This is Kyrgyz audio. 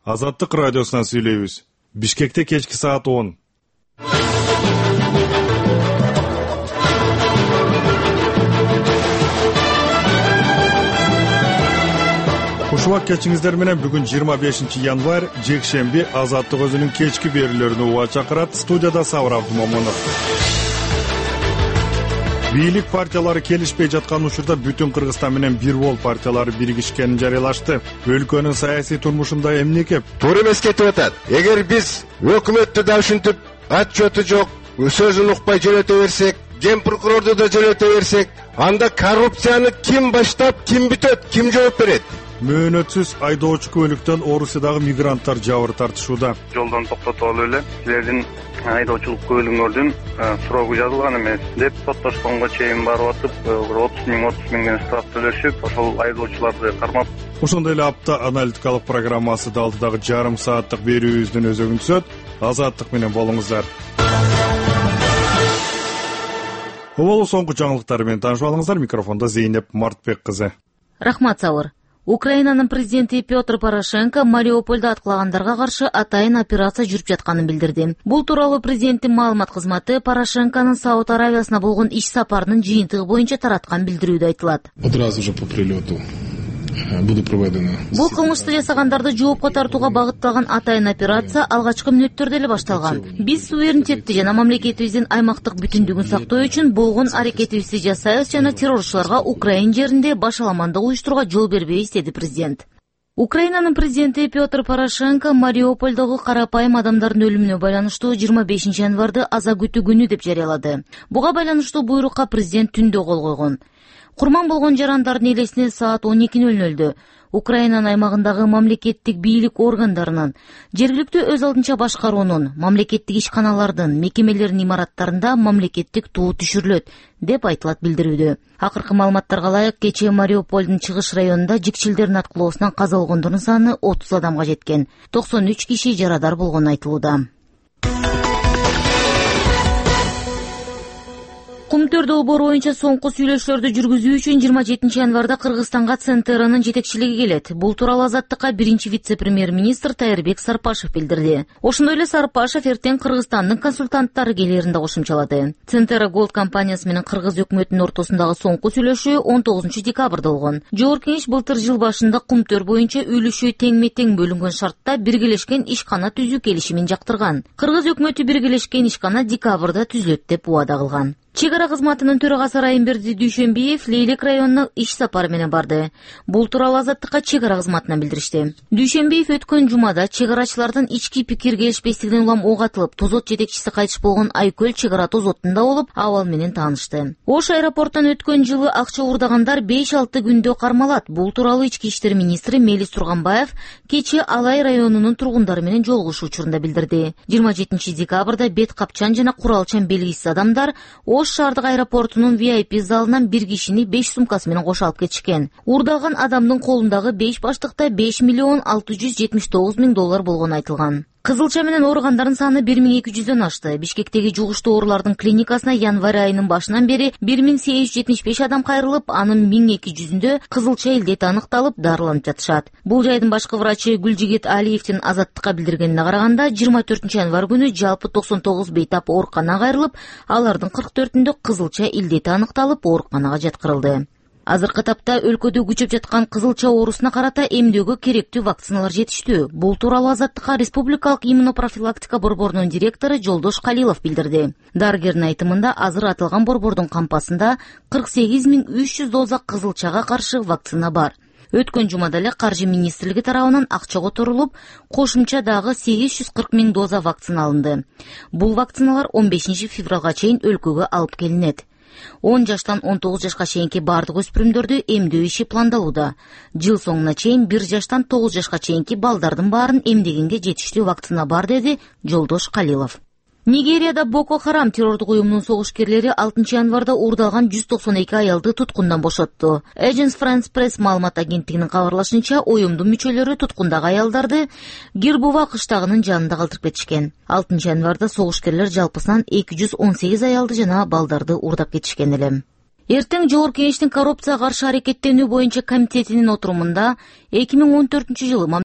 Азаттык радиосунан сүйлөйбүз. Бишкекте кечки саат 10. Кушубак кечиңиздер менен бүгүн 25 январь жекшемби Азаттык өзүнүн кечки берүүлөрүнө уга чакырат. Студияда Сабыр Абдумомунов. Бийлик партиялары келишпей жаткан учурда бүтүн Кыргызстан менен бир бол партиялары биригишкенин жарыялашты. Өлкөнүн саясий турмушунда эмне кеп? Туура эмес кетип атат. Эгер биз өкмөттү да ушинтип отчеты жок, сөзүн укпай жөнөтө берсек, ген прокурорду да жөнөтө берсек, анда коррупцияны ким баштап, ким бүтөт, ким жооп берет? Мөөнөтсүз айдоочу көлүктөн Орусиядагы мигранттар жабыр тартышууда. Жолдон токтотуп алып эле силердин айдоочулук көлүңөрдүн сурогу жазылган эмес деп соттошконго чейин барып атып, 30 миңден штраф төлөшүп, ошол айдоочуларды кармап. Ошондой эле апта аналитикалык программасы да алдыдагы жарым сааттык берүүбүздүн өзөгүн түзөт. Азаттык менен болуңуздар. Болу соңку жаңылыктар менен таанышып алыңыздар. Микрофондо Зейнеп Мартбек кызы. Рахмат, Сабыр. Украинанын президенти Петр Порошенко Мариупольда аткалагандарга каршы атайын операция жүрүп жатканын билдирди. Бул тууралуу президенттин маалымат кызматы Порошенконун Сауд Аравиясына болгон иш сапарынын жыйынтыгы боюнча тараткан билдирүүдө айтылат. Одразу же по прилету буду проведено. Бул кылмышты жасагандарды жоопко тартууга багытталган атайын операция алгачкы мүнөттөрдө эле башталган. Биз суверенитетти жана мамлекетибиздин аймактык бүтүндүгүн сактоо үчүн болгон аракетибизди жасайбыз жана террорчуларга Украина жеринде башаламандык уюштурууга жол бербейбиз, деди президент. Украинанын президенти Петр Порошенко Мариупольдогу карапайым адамдардын өлүмүнө байланыштуу 25 январды аза күтүү күнү деп жарыялады. Буга байланыштуу буйрукка президент түндө кол койгон. Курман болгон жарандардын элесине саат 12:00 Украинанын аймагындагы мамлекеттик бийлик органдарынын, жергиликтүү өз алдынча башкаруунун, мамлекеттик ишканалардын, мекемелердин имараттарында мамлекеттик туу түшүрүлөт деп айтылат билдирүүдө. Акыркы маалыматтарга ылайык, кечээ Мариупольдун чыгыш районунда жикчилдердин аткылоосунан каза болгондордун саны 30 адамга жеткен. 93 киши жарадар болгону айтылууда. Кумтөр долбоору боюнча соңку сүйлөшүүлөрдү жүргүзүү үчүн 27 январда Кыргызстанга ЦНТРнын жетекчилиги келет. Бул тууралуу Азаттыкка биринчи вице-премьер-министр Тайырбек Сарпашев билдирди. Ошондой эле Сарпашев эртең Кыргызстандын консультанттары келерин да кошумчалады. ЦНТР Голд компаниясы менен Кыргыз өкмөтүнүн ортосундагы соңку сүйлөшүү 19 декабрда болгон. Жогорку кеңеш былтыр жыл башында Кумтөр боюнча үлүшү теңме-тең бөлүнгөн шартта биргелешкен ишкана түзүү келишимин жактырган. Кыргыз өкмөтү биргелешкен ишкана декабрда түзүлөт деп убада кылган. Чек ара кызматынын төрагасы Райымберди Дүйшөнбиев Лейлек районуна иш сапары менен барды. Бул тууралуу Азаттыкка чек ара кызматынан билдиришти. Дүйшөнбиев өткөн жумада чек арачылардын ички пикир келишпестигинен улам ок атылып, тозот жетекчиси кайтыш болгон Айкөл чек ара тозотунда болуп, абал менен таанышты. Ош аэропортунан өткөн жылы акча уурдагандар 5-6 күндө кармалат. Бул тууралуу ички иштер министри Мелис Турганбаев кечээ Алай районунун тургундары менен жолугушуу учурунда билдирди. 27 декабрда бет капчан жана куралчан белгисиз адамдар Ош шаардык аэропортунун VIP залынан бир кишини 5 сумкасы менен кошо алып кетишкен. Уурдалган адамдын колундагы 5 баштыкта 5 миллион 679 миң доллар болгону айтылган. Кызылча менен ооругандардын саны 1200дөн ашты. Бишкектеги жугуштуу оорулардын клиникасына январь айынын башынан бери 1875 адам кайрылып, анын 1200-үндө кызылча илдети аныкталып, дарыланып жатышат. Бул жайдын башкы врачы Гүлжигит Алиевдин Азаттыкка билдиргенине караганда, 24 январь күнү жалпы 99 бейтап ооруканага кайрылып, алардын 44-үндө кызылча илдети аныкталып, ооруканага жаткырылды. Азыркы тапта өлкөдө күчөп жаткан кызылча оорусуна карата эмдөөгө керектүү вакциналар жетиштүү. Бул тууралуу Азаттыкка Республикалык иммунопрофилактика борборунун директору Жолдош Калилов билдирди. Дарыгердин айтымында азыр атылган борбордун кампасында 48.300 доза кызылчага каршы вакцина бар. Өткөн жумада эле Каржы министрлиги тарабынан акча которулуп, кошумча дагы 840 миң доза вакцина алынды. Бул вакциналар 15 февралга чейин өлкөгө алып келинет. 10 жаштан 19 жашка чейинки бардык өспүрүмдөрдү эмдөө иши пландалууда. Жыл соңуна чейин 1 жаштан 9 жашка чейинки балдардын баарын эмдегенге жетиштүү вакцина бар, деди Жолдош Калилов. Нигерияда Боко Харам террордук уюмунун согушкерлери 6 январда уурдалган 192 аялды туткундан бошотту. Agence France Press маалымат агенттигинин кабарлашынча, уюмдун мүчөлөрү туткундагы аялдарды Гирбува кыштагынын жанында калтырып кетишкен. 6 январда согушкерлер жалпысынан 218 аялды жана балдарды уурдап кетишкен эле. Эртең Жогорку кеңештин коррупцияга каршы аракеттенүү боюнча комитетинин отурумунда 2014 жылы